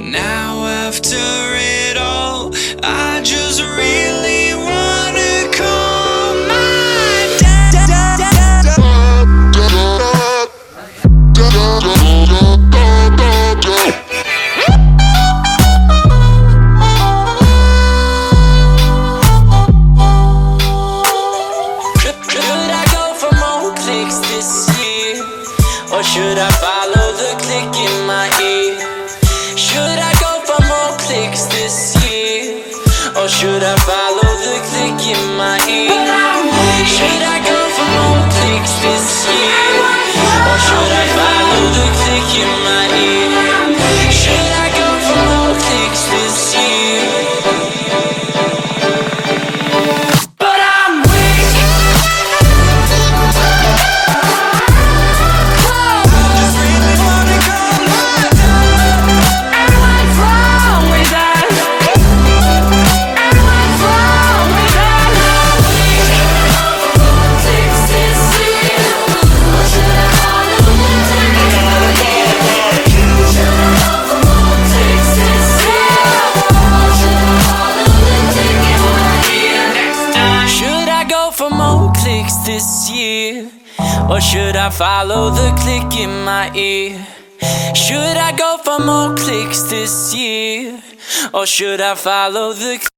Now after it all, I just really wanna call my dad. Should I go for more clicks this year, or should I follow the click in my ear? Should I go for more clicks this year, or should I follow the click in my ear? Should I go for more clicks this year, or should I follow the click in my ear? Should I go for more clicks this year? But I'm weak. Just really wanna call my dad. And what's wrong with that? And what's wrong with that? Clicks this year, or should I follow the click in my ear? Should I go for more clicks this year, or should I follow the click in my ear? Should I go for more clicks this year, or should I follow the click in my ear? Should I go for more clicks this year, or should I follow the